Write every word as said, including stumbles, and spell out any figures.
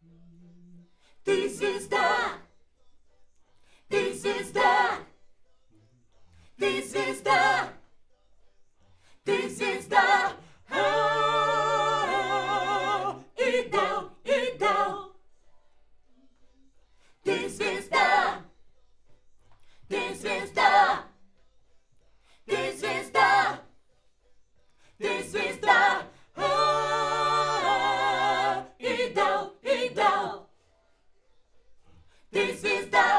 Ты звезда, ты звезда, ты звезда, ты звезда. А-а-а, идол, идол. Ты звезда, ты звезда, ты звезда, ты звезда. А-а-а, идол, идол. Ты звезда.